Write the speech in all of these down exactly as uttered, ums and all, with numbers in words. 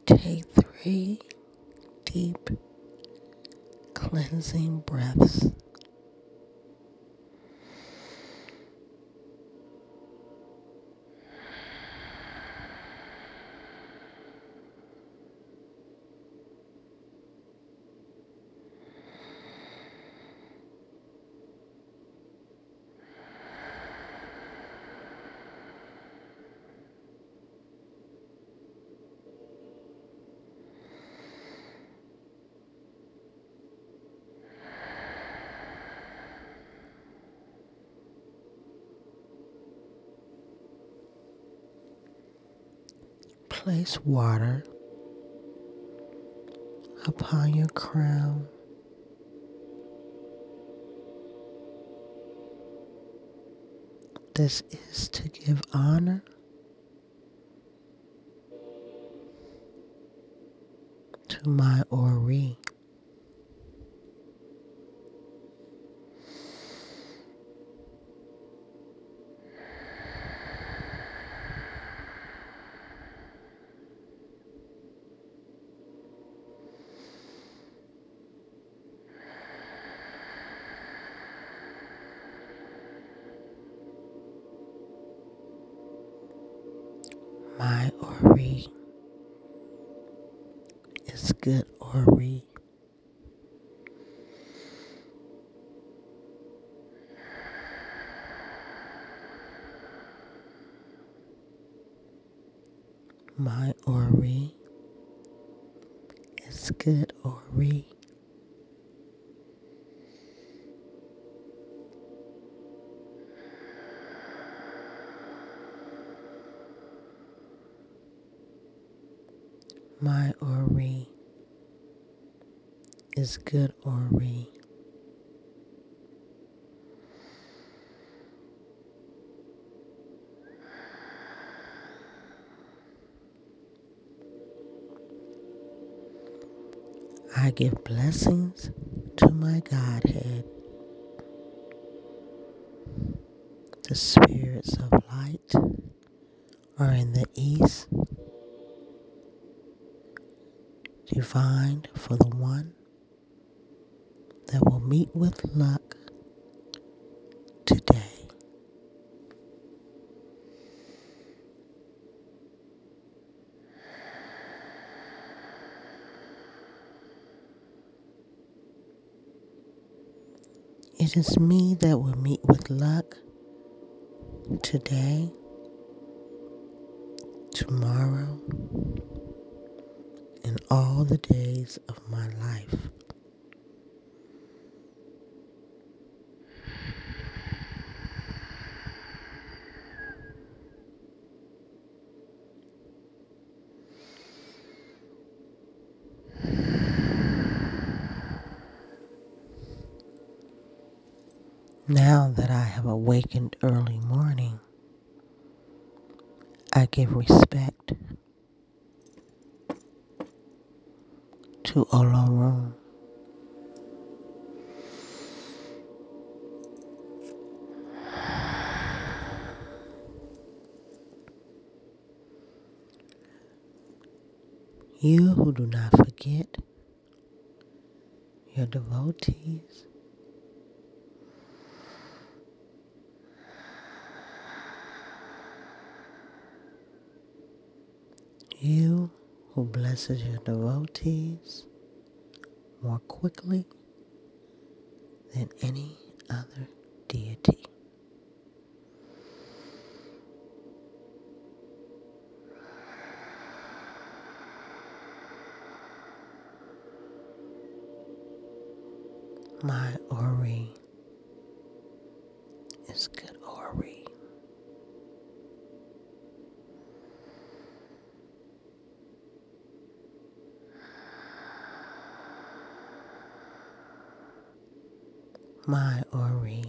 Take three deep cleansing breaths. Place water upon your crown. This is to give honor to my Ori. My Ori is good Ori. My Ori is good Ori. My Ori is good Ori. I give blessings to my Godhead, the spirits of light are in the east, divined for the one that will meet with luck today. It is me that will meet with luck today, tomorrow, and all the days of my life. Now that I have awakened early morning, I give respect to Olorun. You who do not forget your devotees, you who blesses your devotees more quickly than any other deity. My Ori is good Ori. My Ori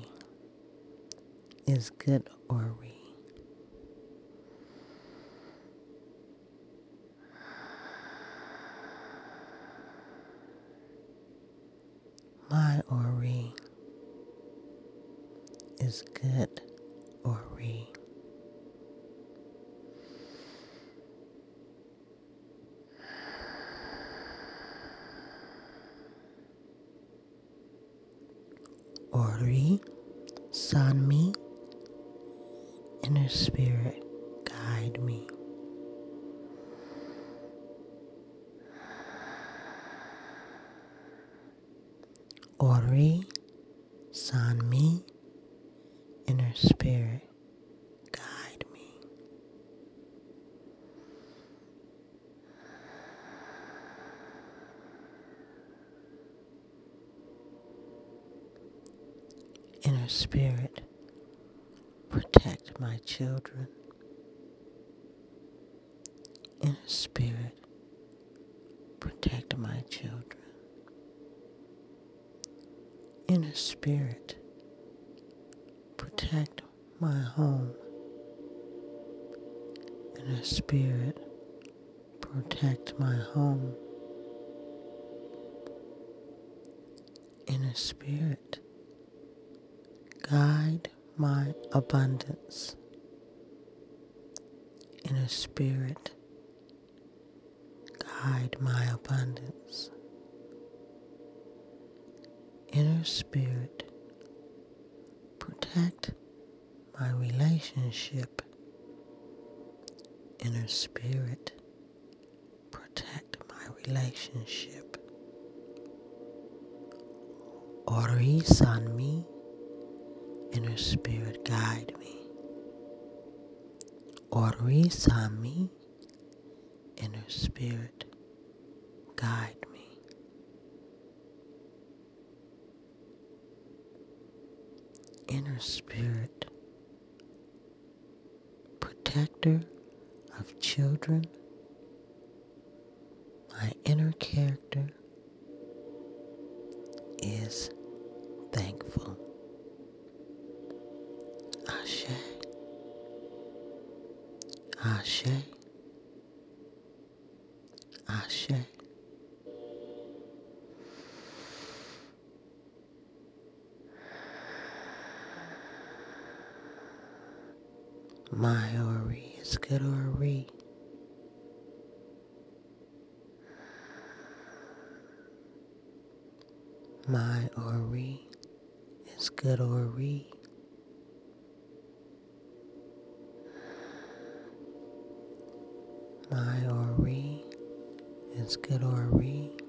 is good Ori. My Ori is good Ori. Ori, Sanmi, inner spirit, guide me. Ori, Sanmi, inner spirit, guide me. Inner spirit, protect my children. Inner spirit, protect my children. Inner spirit, protect my home. Inner spirit, protect my home. Inner spirit, guide my abundance. Inner spirit, guide my abundance. Inner spirit, protect my relationship. Inner spirit, protect my relationship. Ori Sanmi, inner spirit, guide me. Ori Sanmi, inner spirit, guide me. Inner spirit, protector of children, my inner character is thankful. Ashe, Ashe, Ashe. My Ori is good Ori. My Ori is good Ori. My Ori is good Ori.